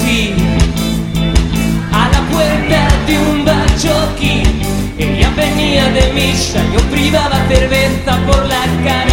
conocí a la puerta de un bachoquín. Ella venía de misa, yo privaba cerveza por la cara.